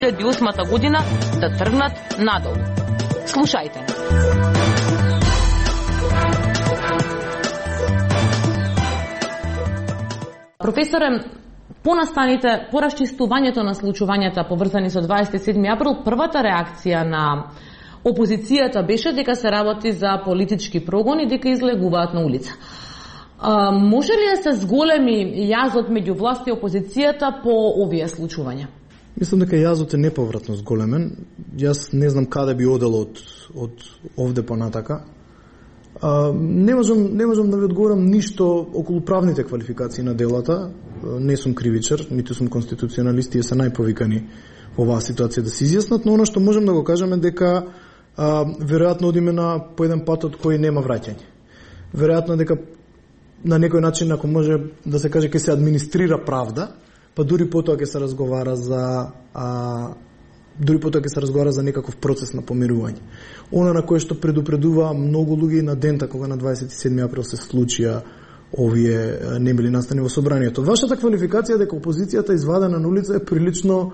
2008 година да тргнат надолу. Слушајте не. Професоре, понастаните, порасчистувањето на случувањата поврзани со 27 април, првата реакција на опозицијата беше дека се работи за политички прогон и дека излегуваат на улица. Може ли да се зголеми јазот меѓу власт и опозицијата по овие случувања? Мислам дека јазот е неповратно зголемен. Јас не знам каде би одел од овде понатака. Не можам да ви одговорам ништо околу правните квалификации на делата. Не сум кривичар, ниту сум конституционалист, тие се најповикани во оваа ситуација да се изјаснат, но она што можем да го кажеме дека веројатно одиме по еден пат од кој нема враќање. Веројатно дека на некој начин, ако може да се каже, ќе се администрира правда, па дури потоа ќе се разговара за некаков процес на помирување. Она на кое што предупредува многу луѓе на дента кога на 27 април се случија овие немили настани во собранието. Вашата квалификација дека опозицијата извадена на улица е прилично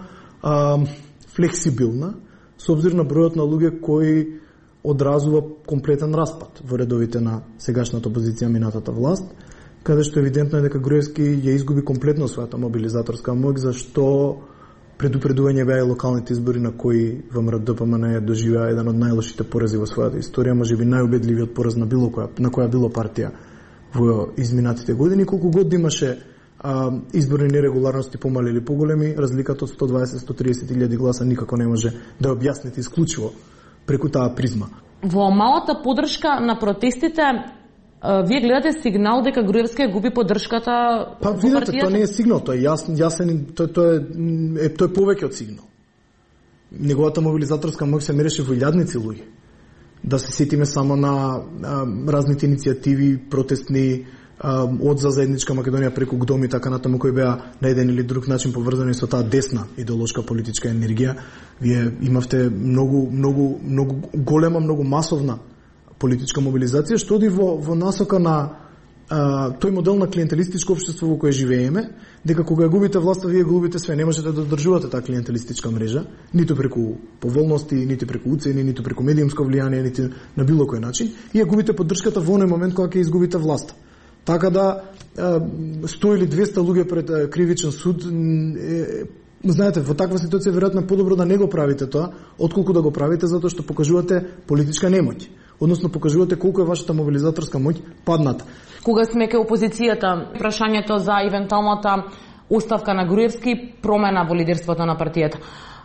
флексибилна, со обзир на бројот на луѓе кои одразува комплетен распад во редовите на сегашната опозиција, минатата власт, каде што евидентно е дека Груевски ја изгуби комплетно својата мобилизаторска моќ, зашто предупредување беа и локалните избори на кои ВМРО-ДПМН доживеа еден од најлошите порази во својата историја, можеби најубедливиот пораз на која било партија во изминатите години. Колку год имаше изборни нерегуларности, помали или поголеми, разликата од 120-130 илјади гласа никако не може да објасните исклучиво преку таа призма. Во малата поддршка на протестите, вие гледате сигнал дека Груевски губи поддршката во партијата? Видете, тоа не е сигнал, тоа е јасен, тоа е повеќе од сигнал. Неговата мобилизаторска моќ се мереше во илјадници луѓе. Да се сетиме само на разните иницијативи протестни од за заедничка Македонија преку ГДОМ и така натаму, кои беа на еден или друг начин поврзани со таа десна идеолошка политичка енергија. Вие имавте многу голема, многу масовна политичка мобилизација, што оди во насока на тој модел на клиентелистичко општество во кое живееме, дека кога ја губите власта, вие губите све, не можете да одржувате таа клиентелистичка мрежа, ниту преку поволности, ниту преку уцени, ниту преку медиумско влијание, ниту на било кој начин, и ја губите поддршката во оној момент кога ќе изгубите власта. Така да 100 или 200 луѓе пред кривичен суд, знаете, во таква ситуација веројатно подобро да не го правите тоа, отколку да го правите, затоа што покажувате политичка немоќ. Односно покажувате колку е вашата мобилизаторска моќ падната. Кога сме ке опозицијата, прашањето за евентуалната оставка на Груевски, промена во лидерството на партијата.